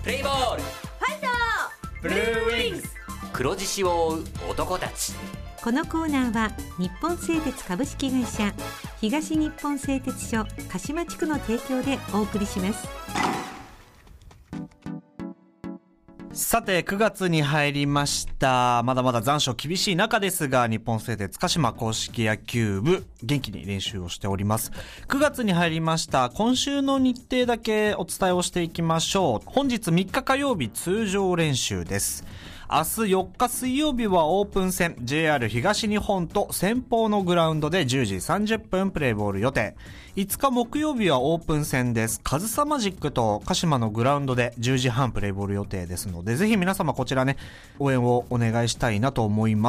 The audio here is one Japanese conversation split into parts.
プレイボール、 ファイトブルーウィングス、黒獅子を追う男たち。 このコーナーは日本製鉄株式会社、東日本製鉄所鹿島地区の提供でお送りします。 さて9月に入りました。まだまだ残暑厳しい中ですが、日本製鉄鹿島硬式野球部元気に練習をしております。9月に入りました。今週の日程だけお伝えをしていきましょう。本日3日火曜日通常練習です。明日4日水曜日はオープン戦 JR 東日本と先方のグラウンドで10時30分プレーボール予定。5日木曜日はオープン戦です。カズサマジックと鹿島のグラウンドで10時半プレーボール予定ですので、ぜひ皆様こちらね、応援をお願いしたいなと思います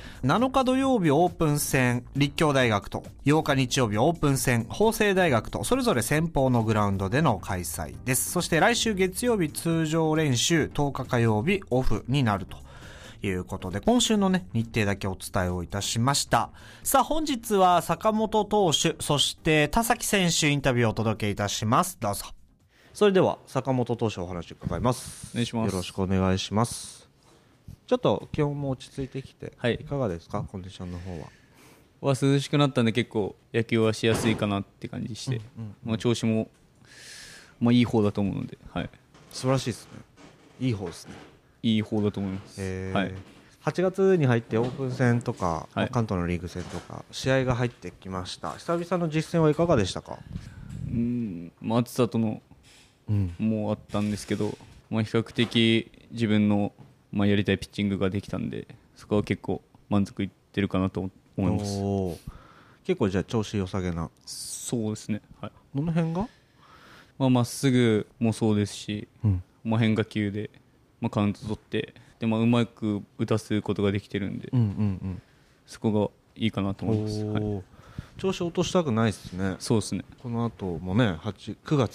。7日土曜日オープン戦立教大学と、8日日曜日オープン戦法政大学と、それぞれ先方のグラウンドでの開催です。そして来週月曜日通常練習、10日火曜日オフになるということで、今週のね、日程だけお伝えをいたしました。さあ本日は坂本投手、そして田崎選手インタビューをお届けいたします。どうぞ。それでは坂本投手お話伺います。 お願いします。 よろしくお願いします。ちょっと気温も落ち着いてきて、 はい、 いかがですか、コンディションの方は。 涼しくなったんで結構野球はしやすいかなって感じして、まあ、調子も、まあ、いい方だと思うので、はい、 素晴らしいですね。いい方ですね。 いい方だと思います。はい、 8月に入ってオープン戦とか、 はい、 関東のリーグ戦とか試合が入ってきました。久々の実戦はいかがでしたか。 まあ、暑さとの、もうあったんですけど、まあ、比較的自分の、まあ、やりたいピッチングができたんで、そこは結構満足いってるかなと思います。 結構じゃあ調子良さげな。 そうですね、はい、 どの辺が、 まあ、まっすぐもそうですし、まあ、変化球で、まあ、カウント取ってで、まあ、うまく打たすことができてるんで、そこがいいかなと思います。はい、 調子落としたくないですね。 そうですね。 この後もね、9月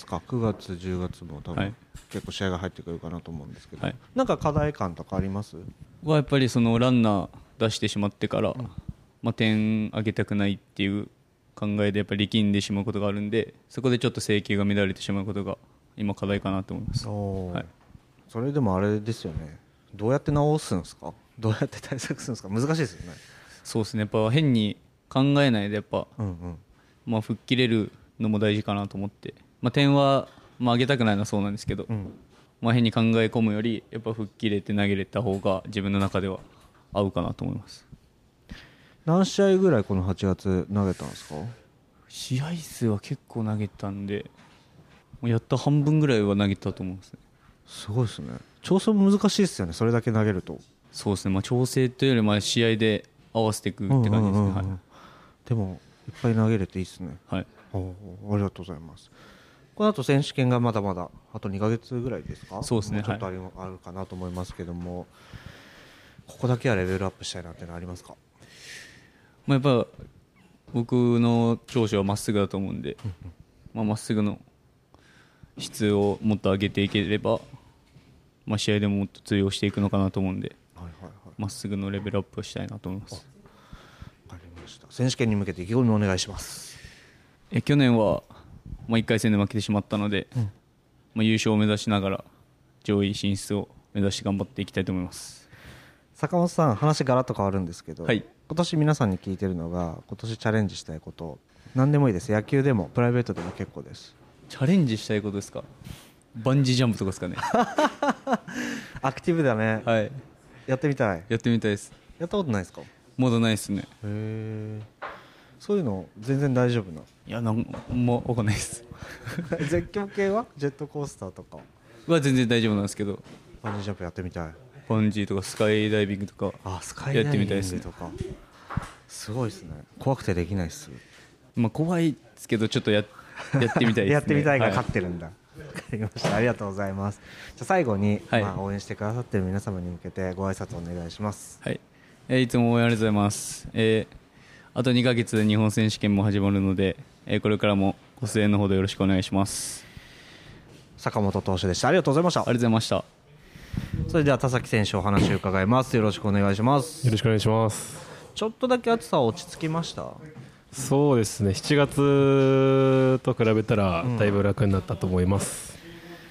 10月も多分、はい、結構試合が入ってくるかなと思うんですけど、はい、なんか課題感とかあります？ はやっぱりそのランナー出してしまってから、まあ、点上げたくないっていう考えでやっぱり力んでしまうことがあるんで、そこでちょっと制球が乱れてしまうことが今課題かなと思います。はい、 それでもあれですよね、どうやって直すんですか、どうやって対策するんですか、難しいですよね。 そうですね、やっぱ変に考えないでやっぱ、まあ、吹っ切れるのも大事かなと思って、まあ、点は、まあ、上げたくないのはそうなんですけど、まあ、変に考え込むよりやっぱ吹っ切れて投げれた方が自分の中では合うかなと思います。 何試合ぐらいこの8月投げたんですか？ 試合数は結構投げたんで、やった半分ぐらいは投げたと思うんですね。 すごいですね。調整も難しいですよね、それだけ投げると。そうですね、 まあ、調整というよりも試合で合わせていくって感じですね。はい、 でもいっぱい投げれていいですね。 はい、 ありがとうございます。この後選手権がまだまだあと2ヶ月ぐらいですか？ そうですね、 ちょっとあるかなと思いますけども、ここだけはレベルアップしたいなっていうのはありますか？ まあ、やっぱ僕の長所はまっすぐだと思うんで、まっすぐの質をもっと上げていければ、まあ、試合でももっと通用していくのかなと思うんで、まっすぐのレベルアップをしたいなと思います。 わかりました。選手権に向けて意気込みをお願いします。 去年は、まあ、1回戦で負けてしまったので、まあ、優勝を目指しながら上位進出を目指して頑張っていきたいと思います。 坂本さん、話ガラッと変わるんですけど、 はい、 今年皆さんに聞いてるのが、今年チャレンジしたいこと、何でもいいです。野球でもプライベートでも結構です。 チャレンジしたいことですか？バンジージャンプとかですかね。 アクティブだね。 はい、 やってみたい。 やってみたいです。 やったことないですか？ まだないですね。 そういうの全然大丈夫な？ いや、なんも分かんないです。 絶叫系はジェットコースターとかは全然大丈夫なんですけど、 バンジージャンプやってみたい。 バンジーとかスカイダイビングとかやってみたいですね。 すごいですね。怖くてできないです。 まあ、怖いですけどちょっとやってみたいですね。 やってみたいが勝ってるんだ。わかりました。ありがとうございます。じゃあ最後に、応援してくださっている皆様に向けてご挨拶お願いします。 はい、いつも応援ありがとうございます。あと2ヶ月で日本選手権も始まるので、これからもご声援のほどよろしくお願いします。 坂本投手でした。ありがとうございました。 ありがとうございました。 それでは田崎選手お話を伺います。よろしくお願いします。 よろしくお願いします。 ちょっとだけ暑さは落ち着きました？ そうですね、7月と比べたらだいぶ楽になったと思います。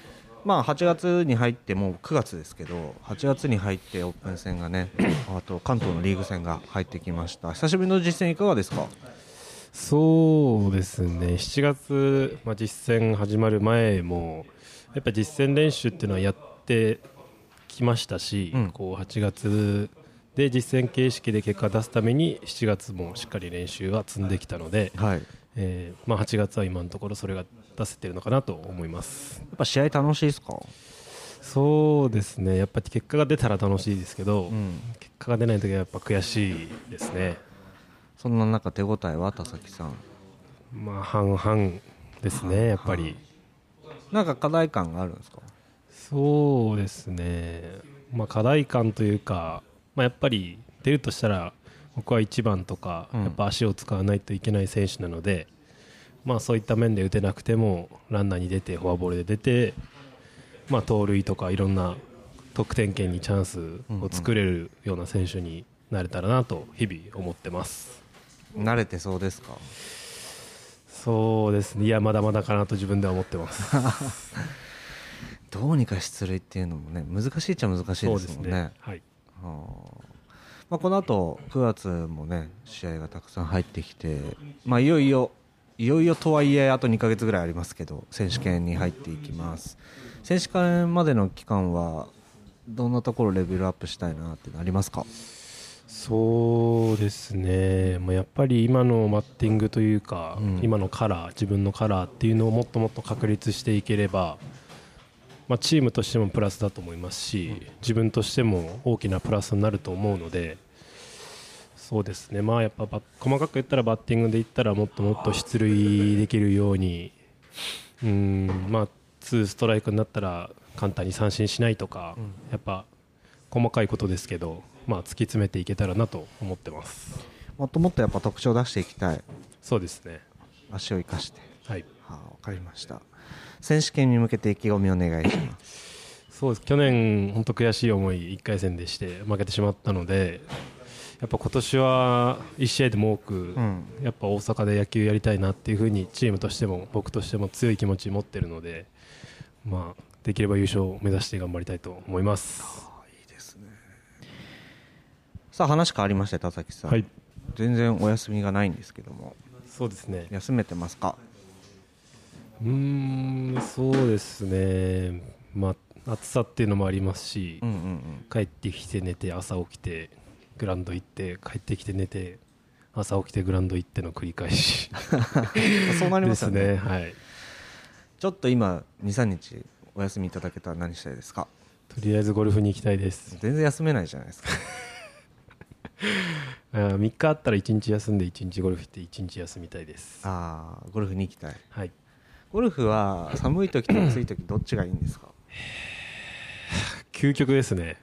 8月に入ってもう9月ですけど、8月に入ってオープン戦がねあと関東のリーグ戦が入ってきました。久しぶりの実戦いかがですか？ そうですね、7月、実戦始まる前もやっぱ実戦練習っていうのはやってきましたし、こう8月で実戦形式で結果を出すために7月もしっかり練習は積んできたので、8月は今のところそれが出せてるのかなと思います。 やっぱ試合楽しいですか？ そうですね、やっぱり結果が出たら楽しいですけど、結果が出ないときはやっぱ悔しいですね。 そんな中手応えは田崎さん？ 半々ですね、やっぱり。 なんか課題感があるんですか？ そうですね、課題感というか、やっぱり出るとしたら僕は1番とか、やっぱ足を使わないといけない選手なので、そういった面で打てなくてもランナーに出てフォアボールで出て、盗塁とかいろんな得点圏にチャンスを作れるような選手になれたらなと日々思ってます。 慣れてそうですか？ そうですね、いやまだまだかなと自分では思ってますどうにか出塁っていうのもね難しいっちゃ難しいですもんね。 そうですね、はい。 この後9月もね試合がたくさん入ってきて、いよいよとはいえあと2ヶ月ぐらいありますけど選手権に入っていきます。選手権までの期間はどんなところレベルアップしたいなってなりますか？ そうですね、やっぱり今のバッティングというか、今のカラー、自分のカラーっていうのをもっともっと確立していければ、チームとしてもプラスだと思いますし、自分としても大きなプラスになると思うので、そうですね、やっぱ細かく言ったらバッティングで言ったらもっともっと出塁できるように、2ストライクになったら簡単に三振しないとか、やっぱ細かいことですけど、突き詰めていけたらなと思ってます。 もっともっとやっぱ特徴を出していきたい。 そうですね、 足を生かして。 はい、 わかりました。選手権に向けて意気込みをお願いします。 そうです、去年本当悔しい思い1回戦でして負けてしまったので、やっぱ今年は1試合でも多く、やっぱ大阪で野球やりたいなっていうふうにチームとしても僕としても強い気持ち持っているので、できれば優勝を目指して頑張りたいと思います。 いいですね。さあ話変わりまして田崎さん、全然お休みがないんですけども。 そうですね、 休めてますか？ そうですね、暑さっていうのもありますし、帰ってきて寝て朝起きてグラウンド行って帰ってきて寝て朝起きてグラウンド行っての繰り返しそうなりますよね。 ですね、はい。 ちょっと今 2,3 日お休みいただけたら何したいですか？ とりあえずゴルフに行きたいです。 全然休めないじゃないですか 3日あったら1日休んで1日ゴルフ行って1日休みたいです。 ゴルフに行きたい。 はい。 ゴルフは寒い時と暑い時どっちがいいんですか？ 究極ですね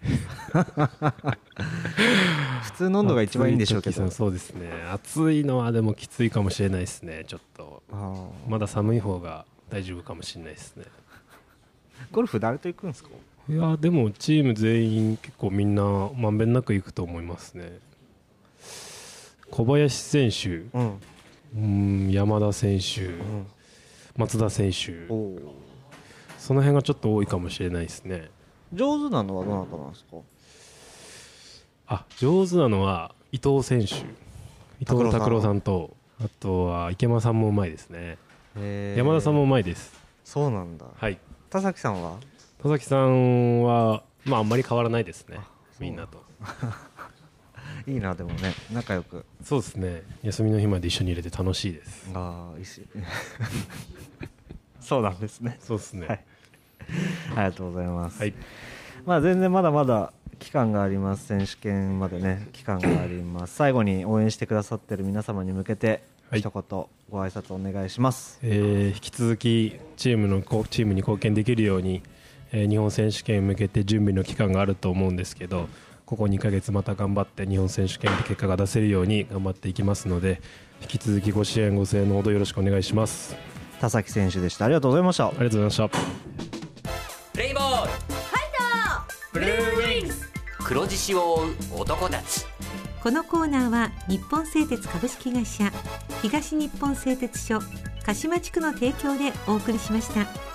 普通の温度が一番いいんでしょうけど。 そうですね、暑いのはでもきついかもしれないですね。ちょっとまだ寒い方が大丈夫かもしれないですね。 ゴルフ誰と行くんですか？ いやでもチーム全員結構みんなまんべんなく行くと思いますね。小林選手、山田選手、松田選手、その辺がちょっと多いかもしれないですね。 上手なのはどなたなんですか？ 上手なのは伊藤選手、伊藤拓郎さんと、あとは池間さんもうまいですね。山田さんもうまいです。 そうなんだ。 はい。 田崎さんは？ 田崎さんはあんまり変わらないですね、みんなといいな。でもね仲良く。 そうですね、休みの日まで一緒に入れて楽しいです。 いいしそうなんですね。 そうですね、 はい、ありがとうございます。 はい。 全然まだまだ期間があります。選手権までね期間があります。最後に応援してくださっている皆様に向けて一言ご挨拶お願いします。 引き続きチームに貢献できるように、日本選手権に向けて準備の期間があると思うんですけど、ここ2ヶ月また頑張って日本選手権で結果が出せるように頑張っていきますので、引き続きご支援ご声援のほどよろしくお願いします。 田崎選手でした。ありがとうございました。 ありがとうございました。 プレイボールファイトブルーウィングス、黒獅子を追う男たち。 このコーナーは日本製鉄株式会社東日本製鉄所鹿島地区の提供でお送りしました。